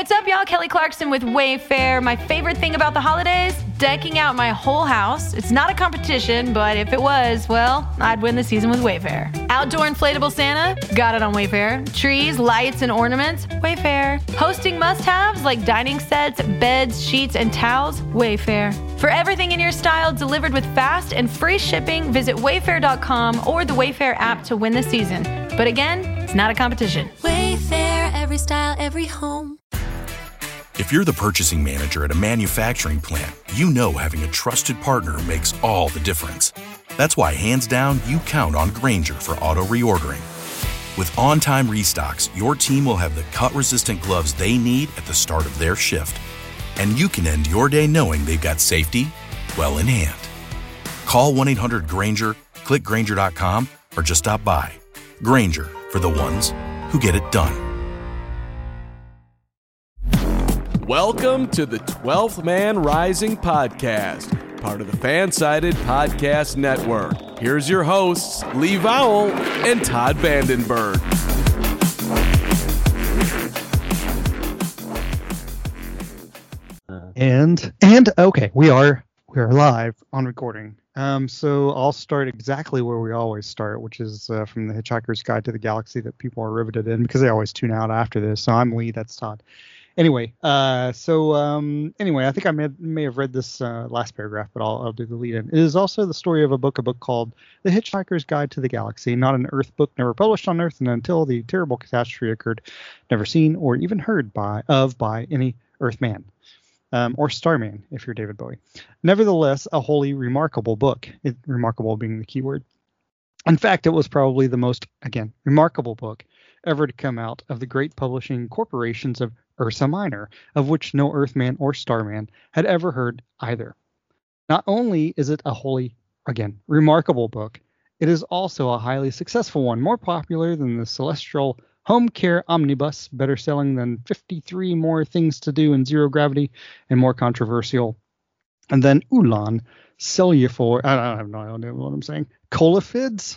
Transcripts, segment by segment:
What's up, y'all? Kelly Clarkson with Wayfair. My favorite thing about the holidays? Decking out my whole house. It's not a competition, but if it was, well, I'd win the season with Wayfair. Outdoor inflatable Santa? Got it on Wayfair. Trees, lights, and ornaments? Wayfair. Hosting must-haves like dining sets, beds, sheets, and towels? Wayfair. For everything in your style delivered with fast and free shipping, visit wayfair.com or the Wayfair app to win the season. But again, it's not a competition. Wayfair, every style, every home. If you're the purchasing manager at a manufacturing plant, you know having a trusted partner makes all the difference. That's why, hands down, you count on Grainger for auto reordering. With on-time restocks, your team will have the cut-resistant gloves they need at the start of their shift. And you can end your day knowing they've got safety well in hand. Call 1-800-GRAINGER, click Grainger.com, or just stop by. Grainger, for the ones who get it done. Welcome to the 12th Man Rising podcast, part of the Fansided Podcast Network. Here's your hosts, Lee Vowell and Todd Vandenberg. And okay, we are live on recording. So I'll start exactly where we always start, which is from the Hitchhiker's Guide to the Galaxy that people are riveted in because they always tune out after this. So I'm Lee, that's Todd. Anyway, I think I may have read this last paragraph, but I'll do the lead in. It is also the story of a book called The Hitchhiker's Guide to the Galaxy, not an Earth book, never published on Earth, and until the terrible catastrophe occurred, never seen or even heard by any Earthman. Or Starman, if you're David Bowie. Nevertheless, a wholly remarkable book. Remarkable being the key word. In fact, it was probably the most, remarkable book ever to come out of the great publishing corporations of Ursa Minor, of which no Earthman or Starman had ever heard either. Not only is it a wholly, remarkable book, it is also a highly successful one, more popular than the Celestial Home Care Omnibus, better selling than 53 More Things to Do in Zero Gravity, and more controversial than Ulan Cellufor. I have no idea what I'm saying. Colifids?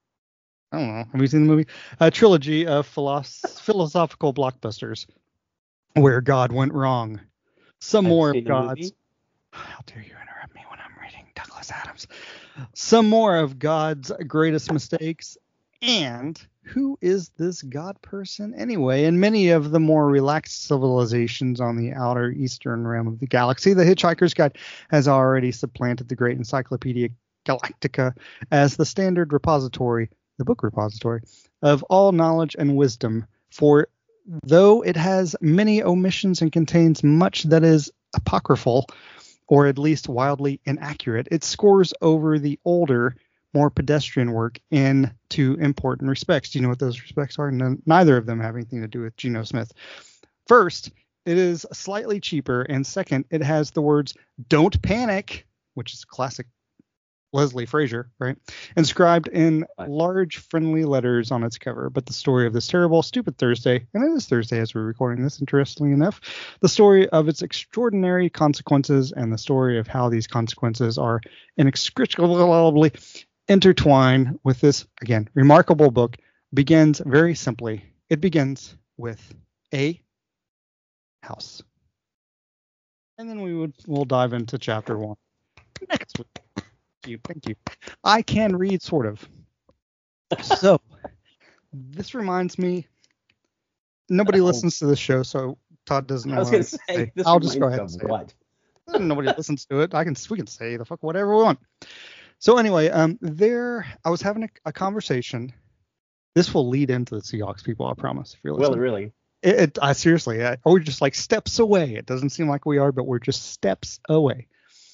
I don't know. Have you seen the movie? A trilogy of philosophical blockbusters where God went wrong. Some more of God's... How dare you interrupt me when I'm reading Douglas Adams. Some more of God's greatest mistakes. And who is this God person anyway? In many of the more relaxed civilizations on the outer eastern realm of the galaxy, the Hitchhiker's Guide has already supplanted the great Encyclopedia Galactica as the standard repository, the book repository, of all knowledge and wisdom. For though it has many omissions and contains much that is apocryphal, or at least wildly inaccurate, it scores over the older, more pedestrian work in two important respects. Do you know what those respects are? Neither of them have anything to do with Geno Smith. First, it is slightly cheaper, and second, it has the words "Don't Panic," which is classic Leslie Frazier, right? Inscribed in large, friendly letters on its cover. But the story of this terrible, stupid Thursday, and it is Thursday as we're recording this, interestingly enough, the story of its extraordinary consequences and the story of how these consequences are inextricably intertwined with this, remarkable book, begins very simply. It begins with a house. And then we'll dive into chapter 1 next week. Thank you. I can read, sort of. So, this reminds me, nobody listens to this show, so Todd doesn't know. I was going to say, I'll just go ahead and say it. Nobody listens to it. We can say the fuck whatever we want. So anyway, I was having a conversation. This will lead into the Seahawks, people, I promise. If you're listening. Well, really? Seriously, we're just like steps away. It doesn't seem like we are, but we're just steps away.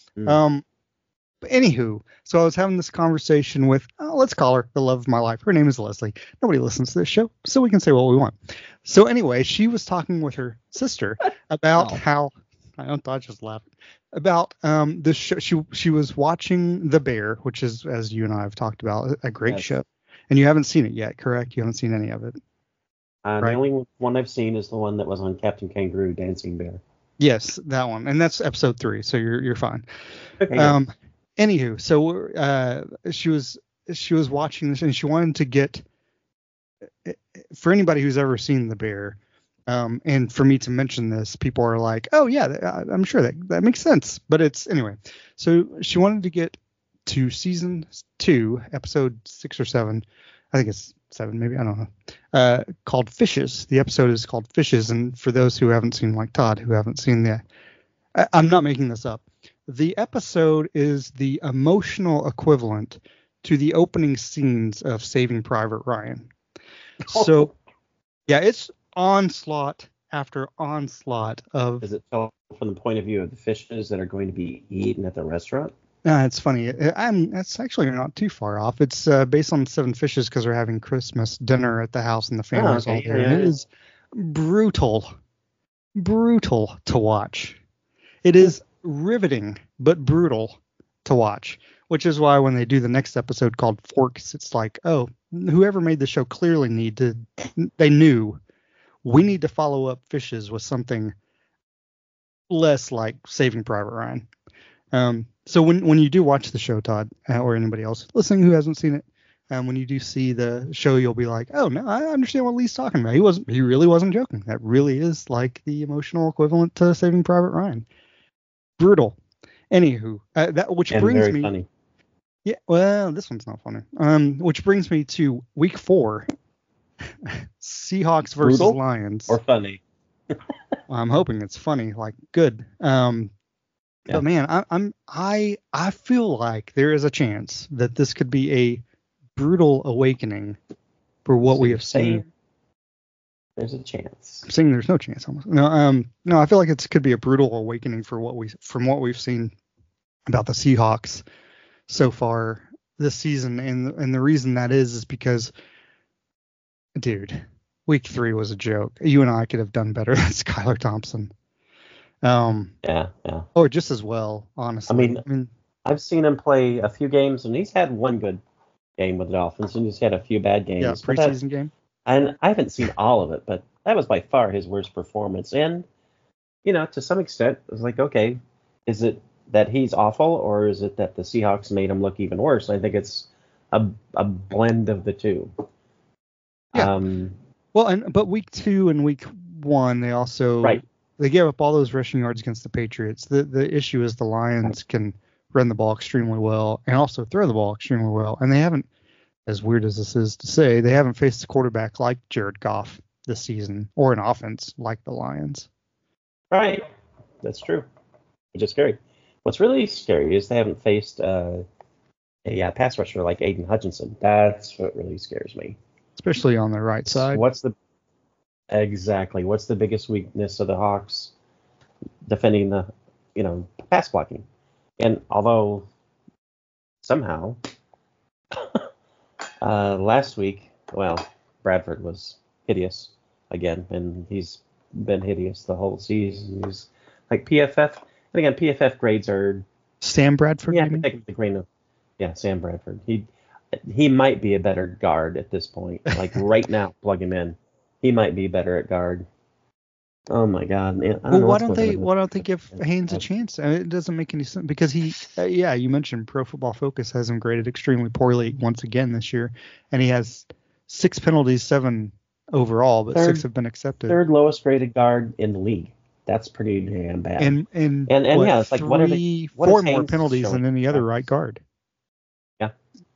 But anywho, so I was having this conversation with, let's call her the love of my life. Her name is Leslie. Nobody listens to this show, so we can say what we want. So anyway, she was talking with her sister about how, I don't thought just laughing, about this show. She was watching The Bear, which is, as you and I have talked about, a great show. And you haven't seen it yet, correct? You haven't seen any of it. Right? The only one I've seen is the one that was on Captain Kangaroo, Dancing Bear. Yes, that one. And that's episode 3, so you're fine. Okay, Anywho, so she was watching this, and she wanted to get, for anybody who's ever seen The Bear, And for me to mention this, people are like, oh, yeah, I'm sure that makes sense. But it's anyway. So she wanted to get to season 2, episode 6 or 7. I think it's 7, maybe. I don't know. Called Fishes. The episode is called Fishes. And for those who haven't seen, like Todd, who haven't seen I'm not making this up. The episode is the emotional equivalent to the opening scenes of Saving Private Ryan. So, yeah, it's onslaught after onslaught of. Is it told from the point of view of the fishes that are going to be eaten at the restaurant? It's funny. It's actually not too far off. It's based on 7 Fishes because they're having Christmas dinner at the house and the family's all there. And it is brutal to watch. It is riveting but brutal to watch, which is why when they do the next episode called Forks, it's like, oh, whoever made the show clearly they knew we need to follow up Fishes with something less like Saving Private Ryan. So when you do watch the show, Todd, or anybody else listening who hasn't seen it, when you do see the show, you'll be like, oh, no, I understand what Lee's talking about. He really wasn't joking. That really is like the emotional equivalent to Saving Private Ryan. Brutal. Anywho, which brings very me. Funny. Yeah, well, this one's not funny. Which brings me to week 4, Seahawks versus Brutal Lions. Or funny. I'm hoping it's funny, like good. But man, I feel like there is a chance that this could be a brutal awakening for what we have seen. There's a chance. I'm saying there's no chance almost. No, I feel like it could be a brutal awakening from what we've seen about the Seahawks so far this season, and the reason that is because, dude, week 3 was a joke. You and I could have done better than Skylar Thompson. Yeah. Or just as well, honestly. I mean, I've seen him play a few games, and he's had one good game with the Dolphins, and he's had a few bad games. Yeah, preseason game. And I haven't seen all of it, but that was by far his worst performance. And, to some extent, it was like, okay, is it that he's awful, or is it that the Seahawks made him look even worse? I think it's a blend of the two. Yeah. But week 2 and week 1, they also they gave up all those rushing yards against the Patriots. The issue is the Lions can run the ball extremely well and also throw the ball extremely well, and they haven't. As weird as this is to say, they haven't faced a quarterback like Jared Goff this season, or an offense like the Lions. Right, that's true. Which is scary. What's really scary is they haven't faced a pass rusher like Aiden Hutchinson. That's what really scares me. Especially on the right side. What's the biggest weakness of the Hawks defending the, pass blocking? And although somehow last week, Bradford was hideous again, and he's been hideous the whole season. He's like PFF. And again, PFF grades are Sam Bradford. Yeah, taking the grain of Sam Bradford. He might be a better guard at this point. Like right now, plug him in. He might be better at guard. Oh my God! Why don't they give Haynes a chance? I mean, it doesn't make any sense because you mentioned Pro Football Focus has him graded extremely poorly once again this year, and he has 6 penalties, 7 overall, but 6 have been accepted. Third lowest graded guard in the league. That's pretty damn bad. And it's like 4 more penalties than any other right guard. Yeah.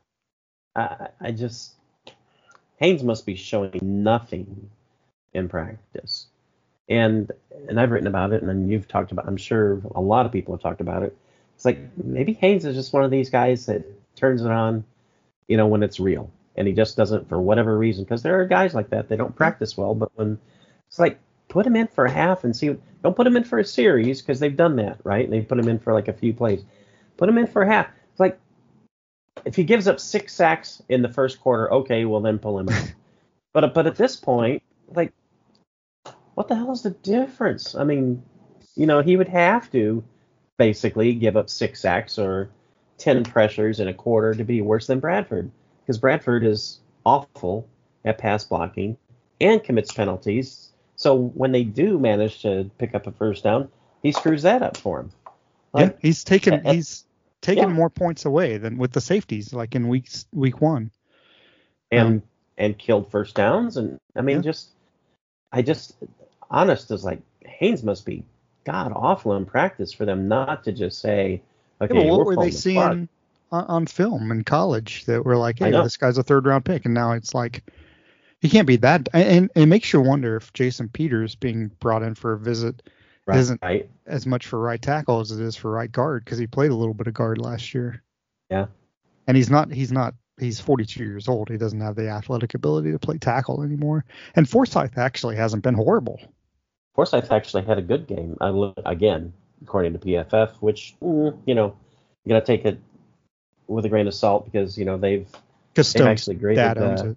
Haynes must be showing nothing in practice. And I've written about it, and then you've talked about it. I'm sure a lot of people have talked about it. It's like maybe Haynes is just one of these guys that turns it on, when it's real. And he just doesn't for whatever reason. Because there are guys like that. They don't practice well. But when it's like, put him in for a half and see. Don't put him in for a series because they've done that, right? They put him in for like a few plays. Put him in for a half. It's like, if he gives up 6 sacks in the first quarter, okay, well then pull him out. But at this point, like, what the hell is the difference? I mean, he would have to basically give up 6 sacks or 10 pressures in a quarter to be worse than Bradford, because Bradford is awful at pass blocking and commits penalties. So when they do manage to pick up a first down, he screws that up for him. Like, he's taken more points away than with the safeties, like in week 1, and killed first downs. And I mean, honest as like Haynes must be god awful in practice for them not to just say, okay, Yeah, but what we're were pulling they the seeing plug. on film in college that were like, I hey, know. this guy's a 3rd-round pick, and now it's like he can't be that. And it makes you wonder if Jason Peters being brought in for a visit isn't Right. as much for right tackle as it is for right guard, because he played a little bit of guard last year. Yeah. And he's 42 years old. He doesn't have the athletic ability to play tackle anymore. And Forsyth actually hasn't been horrible. Forsyth actually had a good game, again, according to PFF, which, you got to take it with a grain of salt because, they've actually graded. Dad owns it.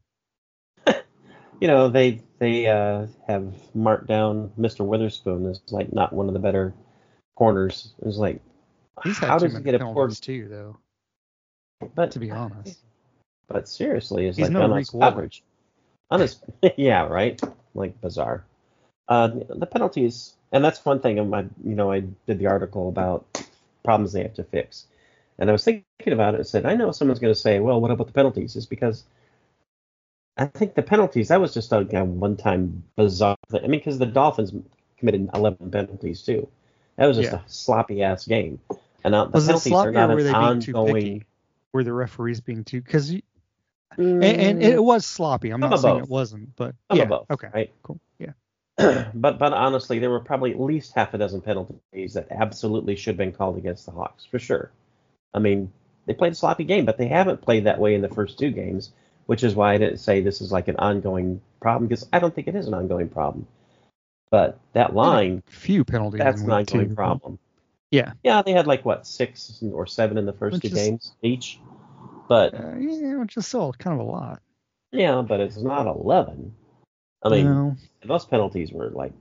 Yeah. They have marked down Mr. Witherspoon as, like, not one of the better corners. It's like, He's had how too does he many get a poor... penalties too, though, But, to be honest. But seriously, it's He's like no on Reek his Ward. coverage. On his, yeah, right? Like, bizarre. The penalties, and that's one thing. I did the article about problems they have to fix, and I was thinking about it and said, I know someone's going to say, well, what about the penalties? It's because I think the penalties, that was just a one-time bizarre thing. I mean, because the Dolphins committed 11 penalties too. That was just a sloppy-ass game. And now the Was it penalties sloppy, are not or were an they being too ongoing... picky? Were the referees being too... Because and it was sloppy. I'm Some not of saying both. it wasn't, but Some yeah. of both, Okay. right? Cool. Yeah. But honestly, there were probably at least half a dozen penalties that absolutely should have been called against the Hawks, for sure. I mean, they played a sloppy game, but they haven't played that way in the first 2 games, which is why I didn't say this is like an ongoing problem, because I don't think it is an ongoing problem. But that line, few penalties. that's in an week ongoing 2, problem. Yeah. Yeah, they had like, 6 or 7 in the first Which 2 is- games each. But, Which is still kind of a lot. yeah, but it's not 11. I mean, No. those penalties were like...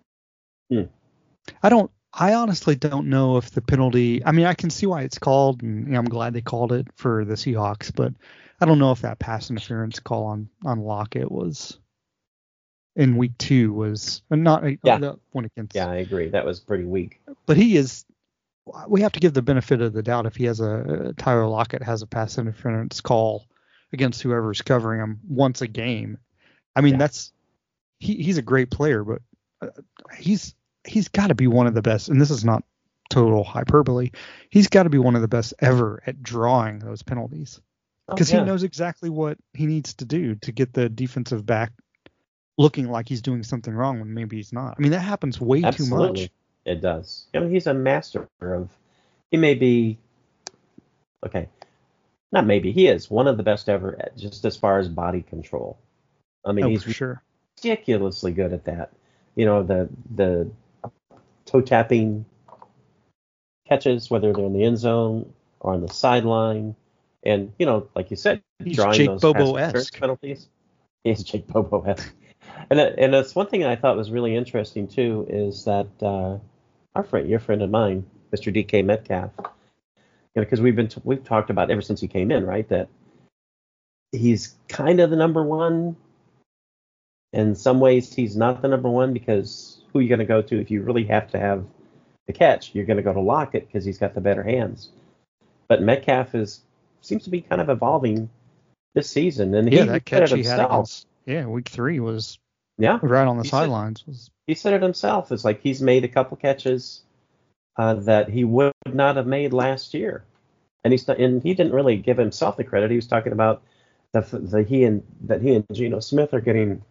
I honestly don't know if the penalty, I mean, I can see why it's called, and I'm glad they called it for the Seahawks, but I don't know if that pass interference call on Lockett was in week 2 was not the one against. Yeah, I agree. That was pretty weak. But we have to give the benefit of the doubt if he has Tyler Lockett has a pass interference call against whoever's covering him once a game. I mean, he's a great player, but he's got to be one of the best, and this is not total hyperbole. He's got to be one of the best ever at drawing those penalties, because he knows exactly what he needs to do to get the defensive back looking like he's doing something wrong when maybe he's not. I mean, that happens way too much. It does. I mean, he's a master of. He may be. Okay, not maybe. He is one of the best ever, just as far as body control. I mean, he's for sure. Ridiculously good at that. The toe tapping catches, whether they're in the end zone or on the sideline, and like you said, He's drawing Jake those Bobo-esque. penalties. He's Jake Bobo-esque. And that's one thing I thought was really interesting too, is that your friend of mine, Mr. DK Metcalf, because we've talked about ever since he came in, right, that he's kind of the number one. In some ways, he's not the number one, because who are you going to go to if you really have to have the catch? You're going to go to Lockett because he's got the better hands. But Metcalf seems to be kind of evolving this season, and that catch he himself. had against week 3 was right on the He sidelines. He said it himself. It's like he's made a couple catches that he would not have made last year, and he didn't really give himself the credit. He was talking about that he and Geno Smith are getting.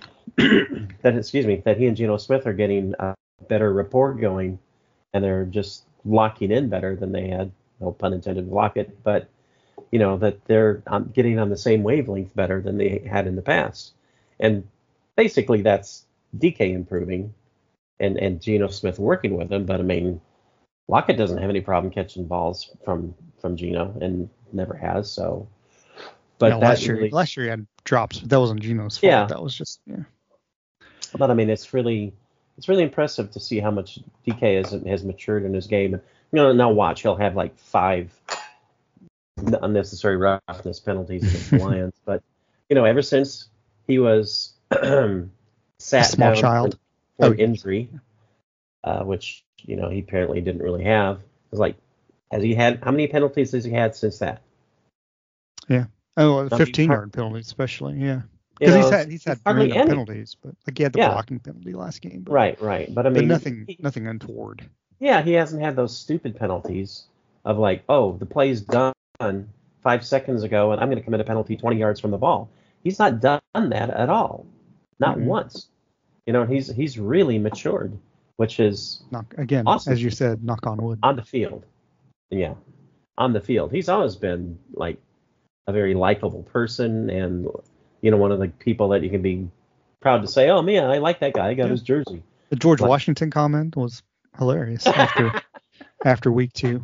that he and Geno Smith are getting a better rapport going, and they're just locking in better than they had. No pun intended, Lockett, but that they're getting on the same wavelength better than they had in the past. And basically, that's DK improving, and Geno Smith working with him. But I mean, Lockett doesn't have any problem catching balls from Geno, and never has. So, but last year he had drops, but that wasn't Geno's fault. Yeah. That was just But I mean, it's really impressive to see how much DK has matured in his game. Now watch, he'll have like 5 unnecessary roughness penalties against the Lions. But ever since he was sat small down child for injury, which he apparently didn't really have, it was like, how many penalties has he had since that? Yeah. Oh, 15-yard penalty especially. Yeah. Because he's had hardly random any penalties, but like he had the Yeah. blocking penalty last game. But, Right. But I mean, nothing untoward. Yeah, he hasn't had those stupid penalties of like, oh, the play's done 5 seconds ago, and I'm going to commit a penalty 20 yards from the ball. He's not done that at all, not once. He's really matured, which is awesome. As you said, knock on wood. On the field. Yeah, on the field. He's always been like a very likable person, and one of the people that you can be proud to say, oh man, I like that guy. I got his jersey. The George Washington comment was hilarious after week 2.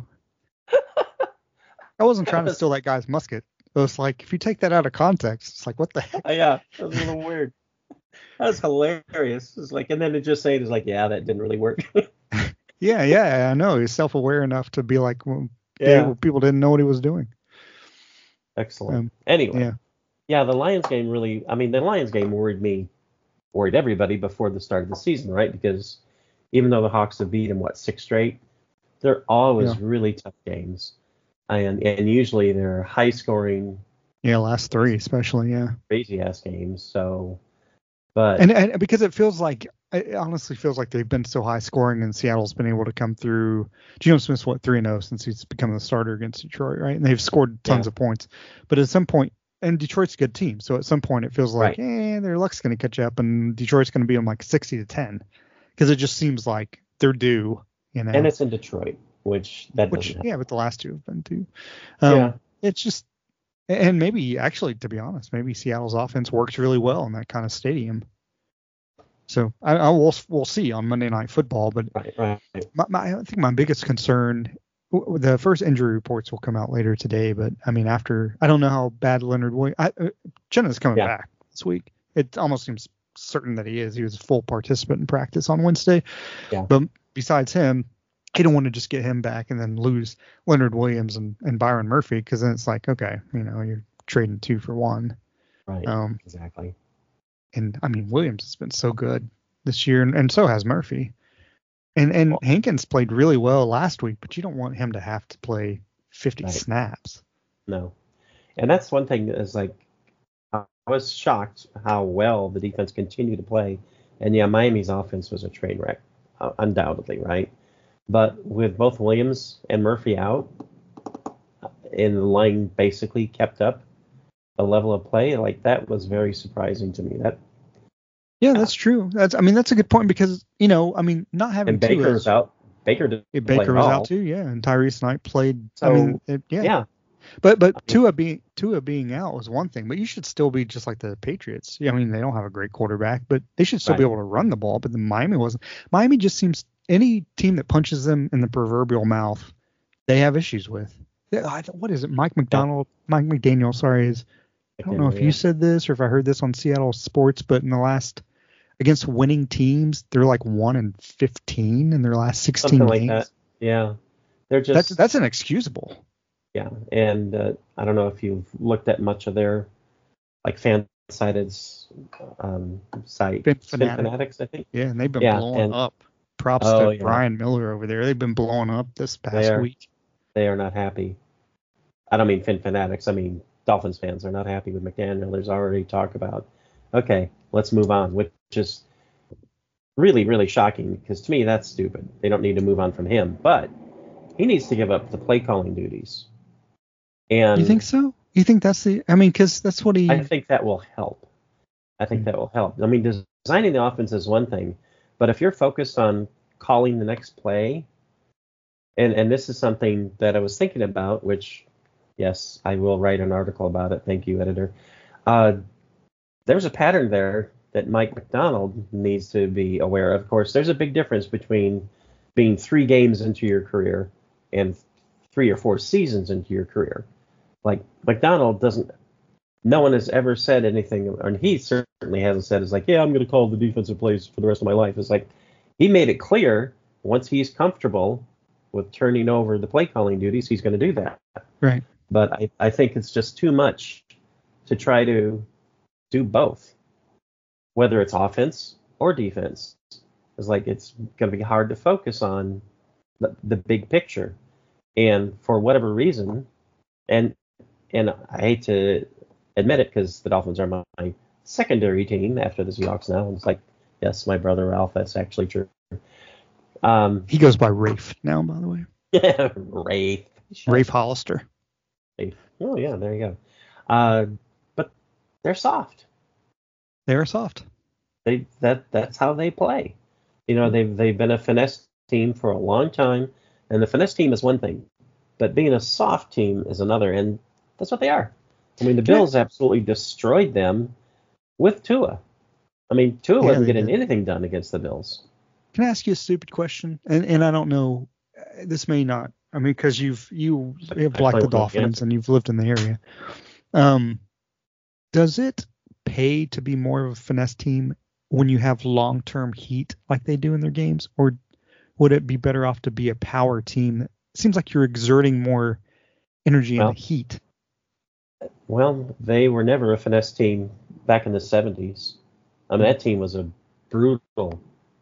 I wasn't trying to steal that guy's musket. It was like, if you take that out of context, it's like, what the heck? Yeah, that was a little weird. That was hilarious. It's like, and then to just say it is like, yeah, that didn't really work. Yeah, I know. He's self-aware enough to be like, well, people didn't know what he was doing. Excellent. Anyway, the Lions game the Lions game worried everybody before the start of the season, right? Because even though the Hawks have beaten 6 straight, they're always really tough games, and usually they're high scoring. Yeah, last 3 especially. Yeah, crazy ass games. So, but and because it honestly feels like they've been so high scoring, and Seattle's been able to come through. Geno Smith's 3-0 since he's become the starter against Detroit, right? And they've scored tons of points, but at some point. And Detroit's a good team, so at some point it feels like, their luck's going to catch up, and Detroit's going to beat them 60-10, because it just seems like they're due, And it's in Detroit, which but the last 2 have been too. It's just, and maybe actually, to be honest, maybe Seattle's offense works really well in that kind of stadium. So we'll see on Monday Night Football, but right. I think my biggest concern. The first injury reports will come out later today, but I mean, after I don't know how bad Leonard Williams. Chenna's coming back this week. It almost seems certain that he is. He was a full participant in practice on Wednesday. Yeah. But besides him, you don't want to just get him back and then lose Leonard Williams and Byron Murphy, because then it's like, okay, you're trading 2 for 1. Right. Exactly. And I mean, Williams has been so good this year, and so has Murphy. And Hankins played really well last week, but you don't want him to have to play 50 snaps. No. And that's one thing is like, I was shocked how well the defense continued to play. And Miami's offense was a train wreck, undoubtedly, right? But with both Williams and Murphy out, and the line basically kept up a level of play, like that was very surprising to me. That's true. That's a good point, because not having and Baker's out. Baker was out too, and Tyrese Knight played. So, But Tua being out was one thing, but you should still be just like the Patriots. I mean, they don't have a great quarterback, but they should still be able to run the ball. But the Miami wasn't. Miami just seems, any team that punches them in the proverbial mouth, they have issues with. What is it? Mike McDaniel, sorry, is. I don't know if you said this or if I heard this on Seattle Sports, but in the last, against winning teams, they're like 1-15 in their last 16 Something games. Like that. Yeah, they're just that's inexcusable. Yeah, and I don't know if you've looked at much of their fan-sided site, Spin Fanatics, I think. Yeah, and they've been blowing up. Props to Brian Miller over there. They've been blowing up this past week. They are not happy. I don't mean Fin Fanatics. I mean Dolphins fans are not happy with McDaniel. There's already talk about, okay, let's move on, which is really, really shocking, because to me that's stupid. They don't need to move on from him, but he needs to give up the play calling duties. And you think so? You think that's because that's what he... I think that will help. I mean, designing the offense is one thing, but if you're focused on calling the next play, and this is something that I was thinking about, which... Yes, I will write an article about it. Thank you, editor. There's a pattern there that Mike Macdonald needs to be aware of. Of course, there's a big difference between being 3 games into your career and 3 or 4 seasons into your career. Like, Macdonald doesn't, no one has ever said anything, and he certainly hasn't said, it's like, yeah, I'm going to call the defensive plays for the rest of my life. It's like, he made it clear once he's comfortable with turning over the play calling duties, he's going to do that. Right. But I think it's just too much to try to do both, whether it's offense or defense. It's like it's going to be hard to focus on the big picture. And for whatever reason, and I hate to admit it because the Dolphins are my secondary team after the Seahawks now. And it's like, yes, my brother Ralph, that's actually true. He goes by Rafe now, by the way. Rafe. Rafe Hollister. Rafe. Oh, yeah, there you go. But they're soft. They're soft. That's how they play. You know, they've been a finesse team for a long time, and the finesse team is one thing, but being a soft team is another, and that's what they are. I mean, the Bills absolutely destroyed them with Tua. I mean, Tua wasn't getting anything done against the Bills. Can I ask you a stupid question? And I don't know, this may not. I mean, because you have liked the Dolphins and you've lived in the area. Does it pay to be more of a finesse team when you have long-term heat like they do in their games, or would it be better off to be a power team? It seems like you're exerting more energy in the heat. Well, they were never a finesse team back in the 70s. I mean, that team was a brutal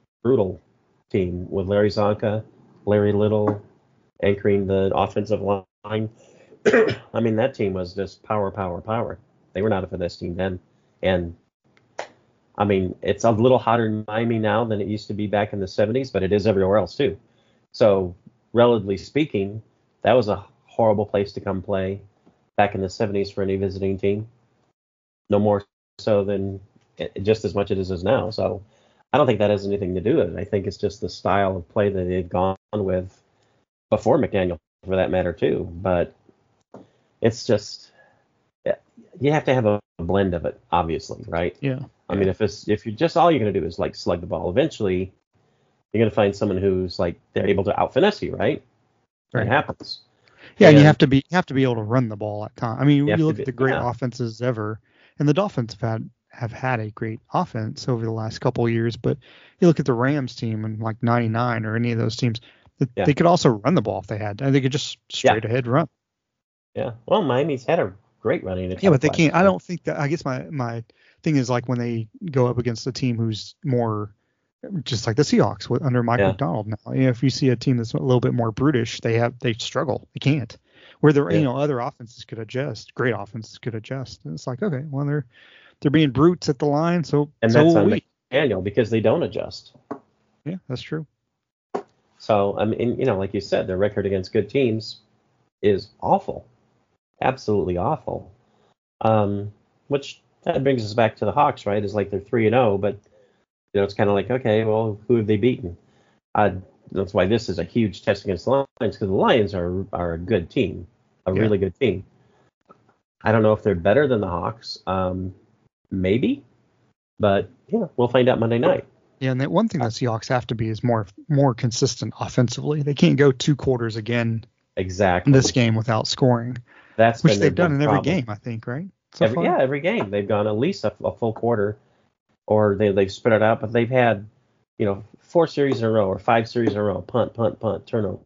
team with Larry Zonka, Larry Little anchoring the offensive line. I mean, that team was just power. They were not a finesse team then. And I mean, it's a little hotter in Miami now than it used to be back in the 70s, but it is everywhere else too. So, relatively speaking, that was a horrible place to come play back in the 70s for any visiting team. No more so than just as much as it is now. So, I don't think that has anything to do with it. I think it's just the style of play that they've gone with before McDaniel, for that matter, too. But it's just, you have to have a blend of it, obviously, right? Yeah. I mean, if you're just all you're going to do is like slug the ball, eventually you're going to find someone who's like they're able to out finesse you, right? It happens. Yeah, and you have to be able to run the ball at times. I mean, you look at the great yeah. offenses ever, and the Dolphins have had a great offense over the last couple of years. But you look at the Rams team and like '99 or any of those teams, they could also run the ball if they had. And they could just straight ahead run. Yeah. Well, Miami's had a great running attack. Yeah, but they can't. I don't think that. I guess my thing is like when they go up against a team who's more just like the Seahawks under Mike McDonald now. You know, if you see a team that's a little bit more brutish, they struggle. They can't. Where other offenses could adjust. Great offenses could adjust. And it's like, okay, well they're being brutes at the line, so and so that's on we. McDaniel because they don't adjust. Yeah, that's true. So I mean, like you said, their record against good teams is awful, absolutely awful. Which that brings us back to the Hawks, right? Is like they're 3-0, but it's kind of like, okay, well, who have they beaten? That's why this is a huge test against the Lions, because the Lions are a good team, really good team. I don't know if they're better than the Hawks, maybe, but we'll find out Monday night. Yeah, and one thing the Seahawks have to be is more consistent offensively. They can't go 2 quarters again exactly in this game without scoring. That's which they've done in every problem. game, I think, right? Every game they've gone at least a full quarter, or they've spread it out. But they've had 4 series in a row or 5 series in a row, punt, turnover.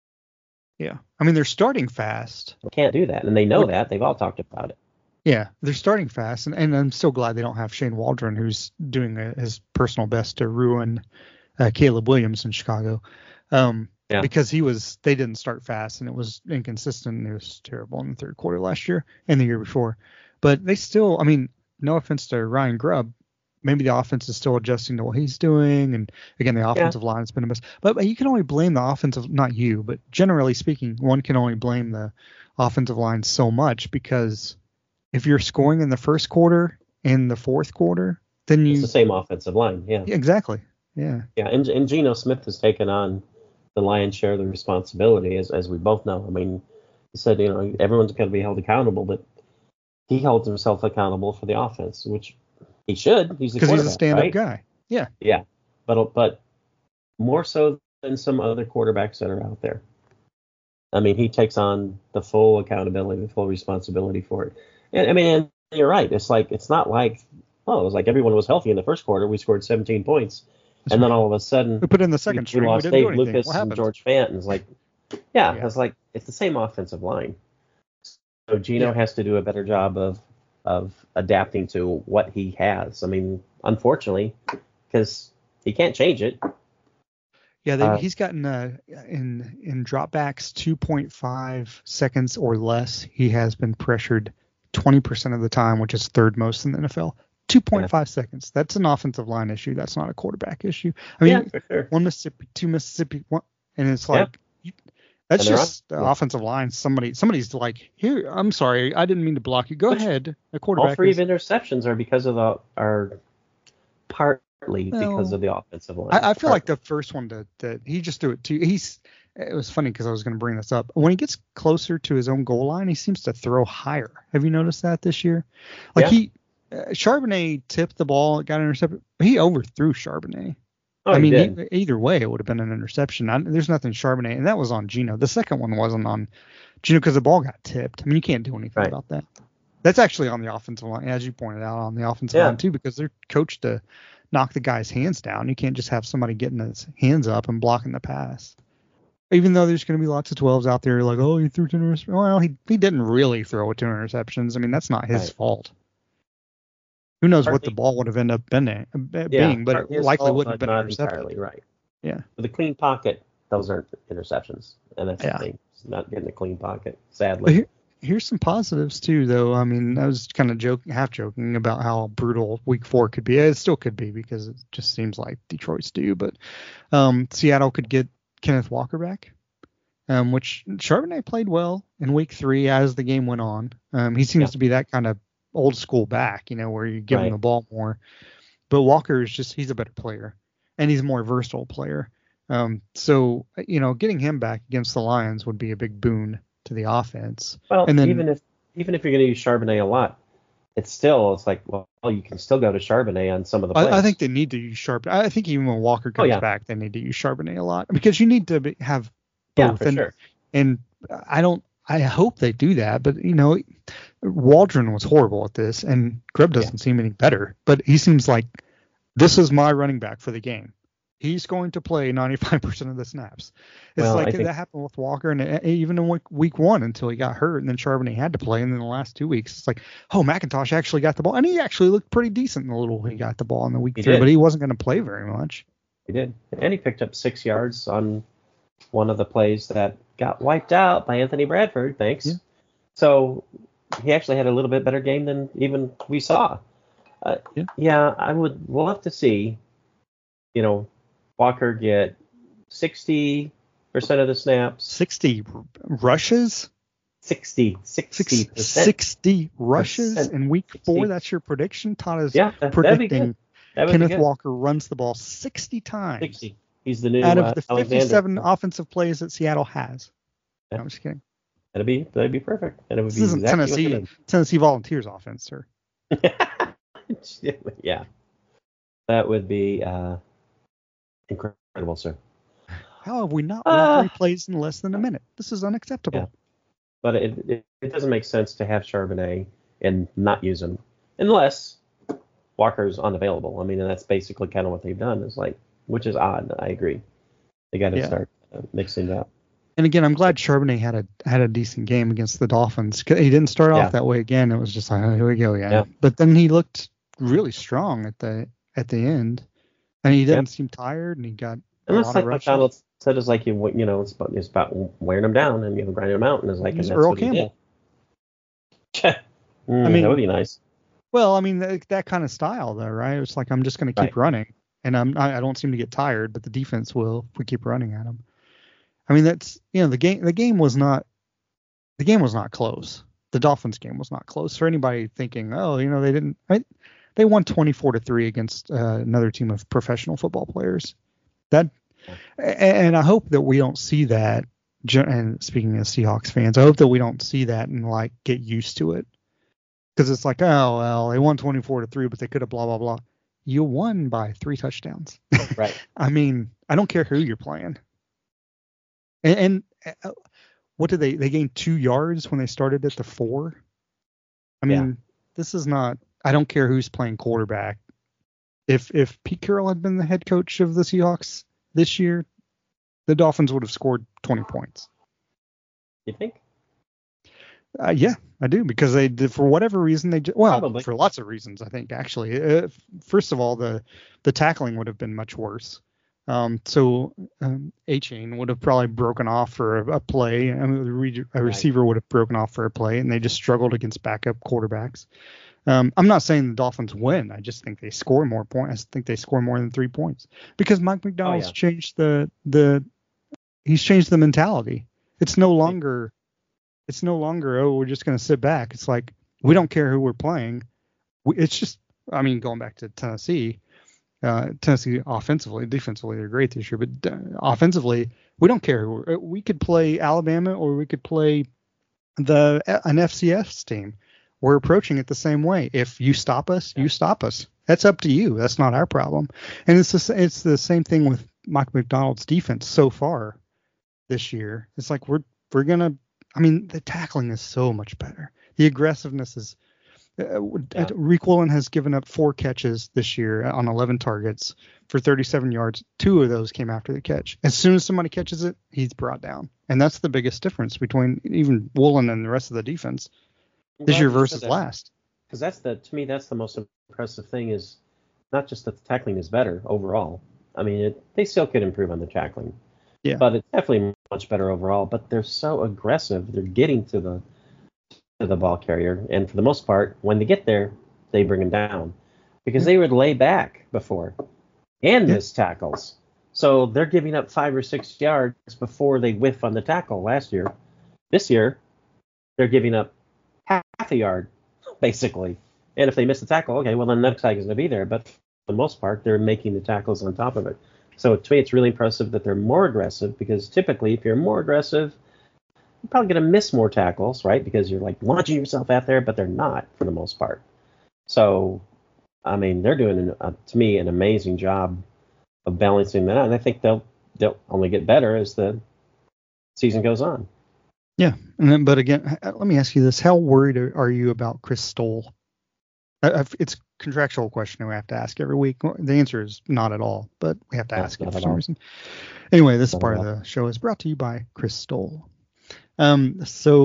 Yeah, I mean they're starting fast. They can't do that, and they know that. They've all talked about it. Yeah, they're starting fast, and I'm so glad they don't have Shane Waldron, who's doing his personal best to ruin Caleb Williams in Chicago. Because they didn't start fast, and it was inconsistent, and it was terrible in the third quarter last year and the year before. But they still, I mean, no offense to Ryan Grubb, maybe the offense is still adjusting to what he's doing, and again, the offensive line has been a mess. But you can only blame the offensive, not you, but generally speaking, one can only blame the offensive line so much, because if you're scoring in the first quarter and the fourth quarter, then it's the same offensive line. Yeah, exactly. Yeah. And Geno Smith has taken on the lion's share of the responsibility, as we both know. I mean, he said, everyone's going to be held accountable, but he holds himself accountable for the offense, which he should. He's because he's a stand-up guy. Yeah. Yeah, but more so than some other quarterbacks that are out there. I mean, he takes on the full accountability, the full responsibility for it. And I mean, and you're right. It's not like, it was like everyone was healthy in the first quarter. We scored 17 points. And then all of a sudden, we put in the second string. We lost didn't Dave Lucas and George Fant. And it's like, it's like it's the same offensive line. So Geno has to do a better job of adapting to what he has. I mean, unfortunately, because he can't change it. Yeah, he's gotten in dropbacks 2.5 seconds or less. He has been pressured 20% of the time, which is third most in the NFL. 2.5 seconds. That's an offensive line issue. That's not a quarterback issue. I mean, for sure. one Mississippi, two Mississippi, one, and it's like that's And they're just the offensive line. Somebody's like, here, I'm sorry, I didn't mean to block you. Go ahead. The quarterback. All three interceptions are because of partly because of the offensive line. I feel like the first one that he just threw it to. It was funny because I was going to bring this up. When he gets closer to his own goal line, he seems to throw higher. Have you noticed that this year? Like Charbonnet tipped the ball, got intercepted. He overthrew Charbonnet. Oh, I mean, either way, it would have been an interception. There's nothing Charbonnet, and that was on Geno. The second one wasn't on Geno because the ball got tipped. I mean, you can't do anything about that. That's actually on the offensive line, as you pointed out, on the offensive line too, because they're coached to knock the guy's hands down. You can't just have somebody getting his hands up and blocking the pass. Even though there's going to be lots of 12s out there like, oh, he threw 2 interceptions. Well, he didn't really throw 2 interceptions. I mean, that's not his fault. Who knows what the ball would have ended up being, but it likely wouldn't have been intercepted. Entirely right. Yeah. With the clean pocket, those aren't interceptions. And that's the thing. It's not getting a clean pocket, sadly. Here's some positives, too, though. I mean, I was kind of half joking about how brutal Week 4 could be. It still could be because it just seems like Detroit's due. But Seattle could get Kenneth Walker back, which Charbonnet played well in Week 3 as the game went on. He seems to be that kind of old school back, where you give him the ball more. But Walker is he's a better player, and he's a more versatile player. So, getting him back against the Lions would be a big boon to the offense. Well, and then, even if you're going to use Charbonnet a lot, it's like, well, you can still go to Charbonnet on some of the plays. I think they need to use Charbonnet. I think even when Walker comes back, they need to use Charbonnet a lot because you need to have both. Yeah, for sure. And I hope they do that, but Waldron was horrible at this, and Grubb doesn't seem any better. But he seems like this is my running back for the game. He's going to play 95% of the snaps. It's that happened with Walker, and even in week 1 until he got hurt, and then Charbonnet had to play, and then the last 2 weeks, it's like, oh, McIntosh actually got the ball, and he actually looked pretty decent in the little he got the ball in the week 3, but he wasn't going to play very much. He did, and he picked up 6 yards on one of the plays that got wiped out by Anthony Bradford. Thanks. Yeah. So he actually had a little bit better game than even we saw. I would love to see, Walker get 60% of the snaps. 60 rushes? 60 rushes in week 4. That's your prediction? Todd is predicting Kenneth Walker runs the ball 60 times. 60. He's the new out of the 57 Alexander. Offensive plays that Seattle has. Yeah. No, I'm just kidding. That'd be perfect. And it would this be isn't exactly Tennessee Volunteers offense, sir. Yeah. That would be incredible, sir. How have we not run 3 plays in less than a minute? This is unacceptable. Yeah. But it doesn't make sense to have Charbonnet and not use him unless Walker's unavailable. I mean, and that's basically kind of what they've done. Is like, which is odd. I agree. They got to start mixing it up. And again, I'm glad Charbonnet had a decent game against the Dolphins. He didn't start off that way again. It was just like, oh, here we go, yeah. But then he looked really strong at the end, and he didn't seem tired, and he got. And that's like what Donald said, is like it's about wearing them down and grinding them out, and it's like he's Earl Campbell. I mean, that would be nice. Well, I mean that kind of style though, right? It's like I'm just going to keep running, and I don't seem to get tired, but the defense will if we keep running at them. I mean, that's the game was not close. The Dolphins game was not close. For anybody thinking, they didn't, they won 24-3 against another team of professional football players. And I hope that we don't see that. And speaking as Seahawks fans, I hope that we don't see that and like get used to it, because it's like, oh well, they won 24-3, but they could have blah blah blah. You won by 3 touchdowns. Right. I mean, I don't care who you're playing. And what did they gained 2 yards when they started at the 4? I mean, this is not. I don't care who's playing quarterback. If Pete Carroll had been the head coach of the Seahawks this year, the Dolphins would have scored 20 points. You think? Yeah, I do, because they did, for whatever reason Probably. For lots of reasons, I think actually. First of all, the tackling would have been much worse. So A-Chain would have probably broken off for a play. I mean, a receiver would have broken off for a play, and they just struggled against backup quarterbacks. I'm not saying the Dolphins win. I just think they score more points. I think they score more than 3 points because Mike McDonald's changed he's changed the mentality. It's no longer, oh, we're just going to sit back. It's like, we don't care who we're playing. It's just, I mean, going back to Tennessee offensively, defensively, they're great this year, but offensively, we don't care. We could play Alabama or we could play an FCS team. We're approaching it the same way. If you stop us, you stop us. That's up to you. That's not our problem. And it's the same thing with Mike McDonald's defense so far this year. It's like we're gonna. I mean, the tackling is so much better. The aggressiveness is. Rick Woolen has given up 4 catches this year on 11 targets for 37 yards. 2 of those came after the catch. As soon as somebody catches it, he's brought down. And that's the biggest difference between even Woolen and the rest of the defense this year versus last. Because to me, that's the most impressive thing is not just that the tackling is better overall. I mean, they still could improve on the tackling. Yeah. But it's definitely much better overall. But they're so aggressive. They're getting to the ball carrier, and for the most part, when they get there, they bring him down because they would lay back before and miss tackles. So they're giving up 5 or 6 yards before they whiff on the tackle last year. This year, they're giving up half a yard, basically. And if they miss the tackle, okay, well, then the next guy is going to be there. But for the most part, they're making the tackles on top of it. So to me, it's really impressive that they're more aggressive because typically, if you're more aggressive, you're probably going to miss more tackles, right? Because you're like launching yourself out there, but they're not for the most part. So, I mean, they're doing, to me, an amazing job of balancing that out. And I think they'll only get better as the season goes on. Yeah. But again, let me ask you this. How worried are you about Chris Stoll? It's a contractual question we have to ask every week. The answer is not at all, but we have to ask it for some reason. Anyway, this part of the show is brought to you by Chris Stoll. Heading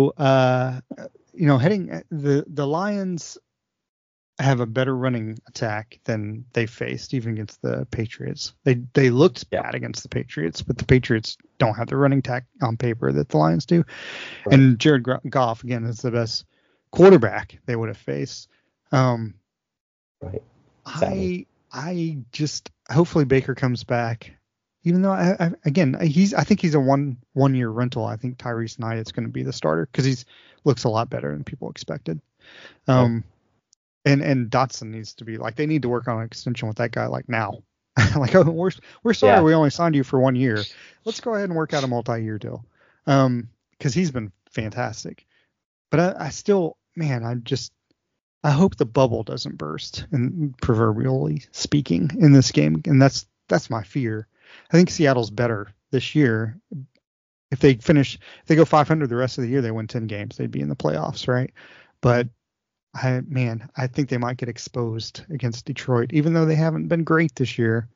the Lions have a better running attack than they faced even against the Patriots. They looked bad against the Patriots, but the Patriots don't have the running attack on paper that the Lions do. Right. And Jared Goff again is the best quarterback they would have faced. Right. I just hopefully Baker comes back. Even though I think he's a one year rental. I think Tyrese Knight is going to be the starter because he looks a lot better than people expected. And Dotson needs to be like, they need to work on an extension with that guy like now. Like, oh, we're sorry we only signed you for 1 year. Let's go ahead and work out a multi-year deal. Because he's been fantastic. But I still, man, I hope the bubble doesn't burst, and proverbially speaking, in this game. And that's my fear. I think Seattle's better this year. If they go 500 the rest of the year, they win 10 games. They'd be in the playoffs, right? But I think they might get exposed against Detroit, even though they haven't been great this year.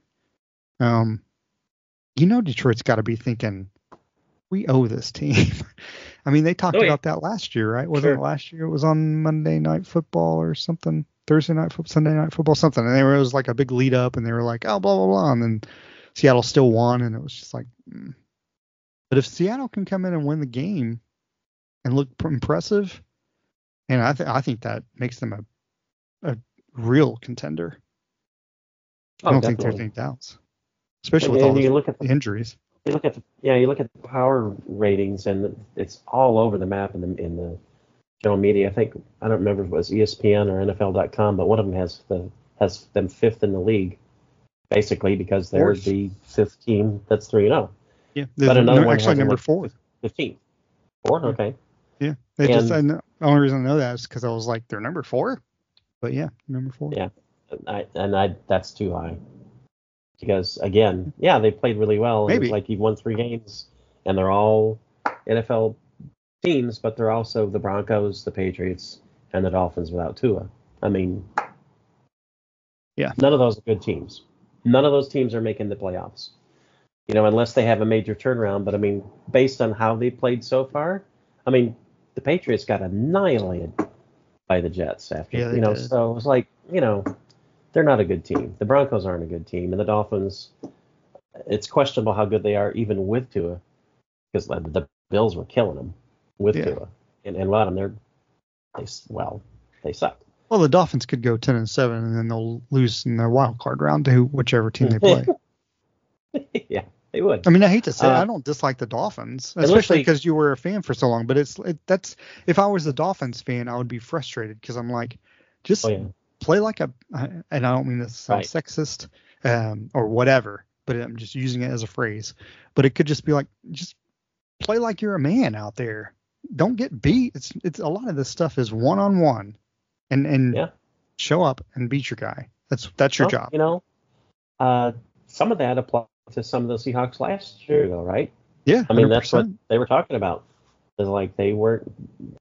Detroit's got to be thinking, we owe this team. I mean, they talked about that last year, right? Wasn't it last year? It was on Monday Night Football or something, Thursday Night Football, Sunday Night Football, something. And it was like a big lead up, and they were like, oh, blah, blah, blah. And then Seattle still won, and it was just like, But if Seattle can come in and win the game and look impressive, and I think that makes them a real contender. I don't think there's any doubts, especially with all the injuries. You look at the power ratings, and it's all over the map in the general media. I don't remember if it was ESPN or NFL.com, but one of them has them 5th in the league, basically because they're the 5th team that's 3-0. Yeah, but another one actually number 4. 15. 4, okay. Yeah, the only reason I know that is because I was like, they're number 4, but yeah, number 4. Yeah, that's too high. Because, again, they played really well. Maybe. It's like you've won 3 games, and they're all NFL teams, but they're also the Broncos, the Patriots, and the Dolphins without Tua. I mean, none of those are good teams. None of those teams are making the playoffs, unless they have a major turnaround. But, I mean, based on how they played so far, I mean, the Patriots got annihilated by the Jets after, so it was like, they're not a good team. The Broncos aren't a good team. And the Dolphins, it's questionable how good they are even with Tua, because the Bills were killing them with Tua. And a lot of them, they sucked. Well, the Dolphins could go 10-7, and then they'll lose in their wild card round to whichever team they play. Yeah, they would. I mean, I hate to say it, I don't dislike the Dolphins, especially because you were a fan for so long. But that's if I was a Dolphins fan, I would be frustrated because I'm like, just play like a. And I don't mean this to sound sexist or whatever, but I'm just using it as a phrase. But it could just be like, just play like you're a man out there. Don't get beat. It's a lot of this stuff is one-on-one, and show up and beat your guy. That's your job. You know, some of that applies to some of the Seahawks last year, though, right? Yeah, I mean, 100%. That's what they were talking about. It's like they weren't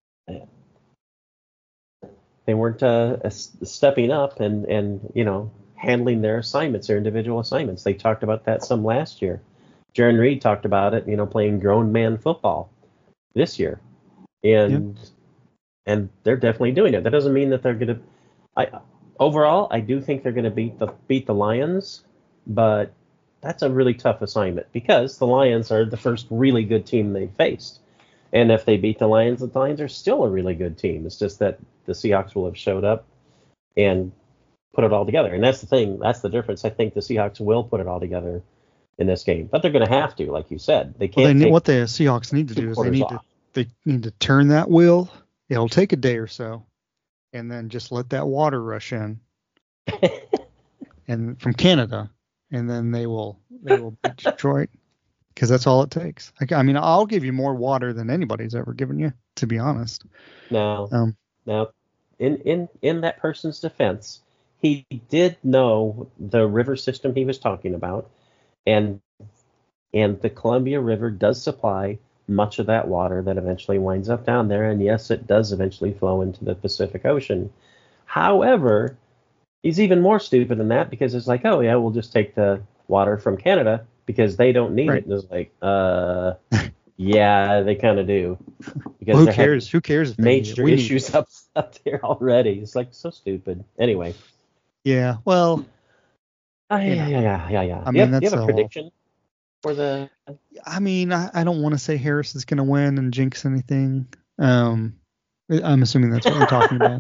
stepping up and you know, handling their assignments, their individual assignments. They talked about that some last year. Jaron Reed talked about it, you know, playing grown man football this year, and they're definitely doing it. That doesn't mean that they're going to. Overall, I do think they're going to beat the Lions, but that's a really tough assignment because the Lions are the first really good team they faced, and if they beat the Lions are still a really good team. It's just that the Seahawks will have showed up and put it all together, and that's the thing. That's the difference. I think the Seahawks will put it all together in this game, but they're going to have to, like you said. They can't. What the Seahawks need to do is they need to turn that wheel. It'll take a day or so, and then just let that water rush in, and from Canada, and then they will beat Detroit, because that's all it takes. I mean, I'll give you more water than anybody's ever given you, to be honest. Now, in that person's defense, he did know the river system he was talking about. And the Columbia River does supply much of that water that eventually winds up down there. And yes, it does eventually flow into the Pacific Ocean. However, he's even more stupid than that, because it's like, oh, yeah, we'll just take the water from Canada because they don't need it. And it's like, yeah, they kind of do. Because well, who cares? Who cares? If major issues up there already. It's like so stupid. Anyway. Yeah, well. Yeah. I mean, do you have a prediction for the? I mean, I don't want to say Harris is going to win and jinx anything. I'm assuming that's what we're talking about.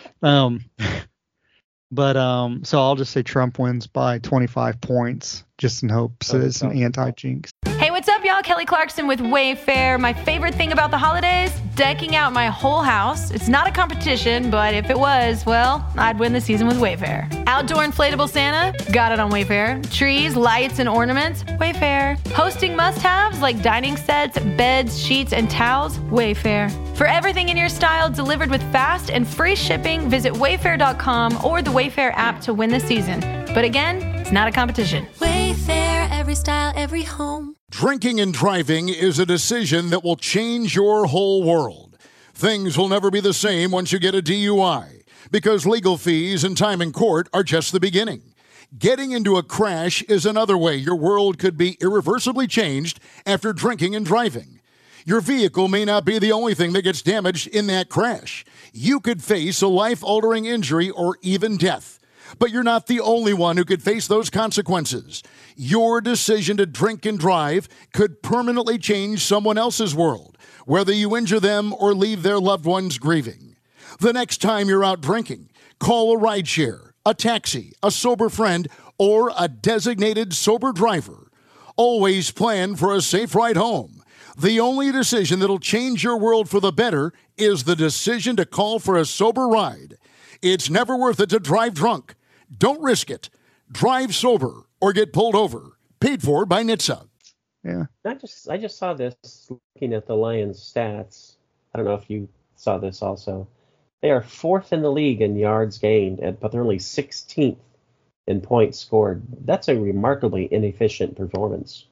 But so I'll just say Trump wins by 25 points, just in hopes that it's an anti-jinx. Hey, what's up, y'all? Kelly Clarkson with Wayfair. My favorite thing about the holidays, decking out my whole house. It's not a competition, but if it was, well, I'd win the season with Wayfair. Outdoor inflatable Santa, got it on Wayfair. Trees, lights, and ornaments, Wayfair. Hosting must-haves like dining sets, beds, sheets, and towels, Wayfair. For everything in your style delivered with fast and free shipping, visit wayfair.com or the Wayfair app to win the season. But again, it's not a competition. Wayfair, every style, every home. Drinking and driving is a decision that will change your whole world. Things will never be the same once you get a DUI, because legal fees and time in court are just the beginning. Getting into a crash is another way your world could be irreversibly changed after drinking and driving. Your vehicle may not be the only thing that gets damaged in that crash. You could face a life-altering injury or even death. But you're not the only one who could face those consequences. Your decision to drink and drive could permanently change someone else's world, whether you injure them or leave their loved ones grieving. The next time you're out drinking, call a rideshare, a taxi, a sober friend, or a designated sober driver. Always plan for a safe ride home. The only decision that'll change your world for the better is the decision to call for a sober ride. It's never worth it to drive drunk. Don't risk it. Drive sober or get pulled over. Paid for by NHTSA. Yeah. I just saw this looking at the Lions stats. I don't know if you saw this also. They are 4th in the league in yards gained, but they're only 16th in points scored. That's a remarkably inefficient performance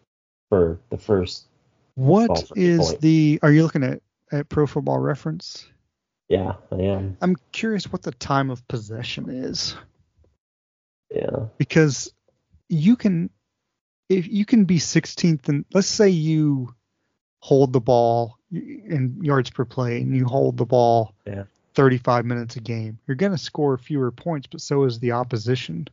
for the first. What is are you looking at Pro Football Reference? Yeah, I am. I'm curious what the time of possession is. Yeah. Because if you can be 16th, and let's say you hold the ball in yards per play and you hold the ball 35 minutes a game, you're going to score fewer points, but so is the opposition.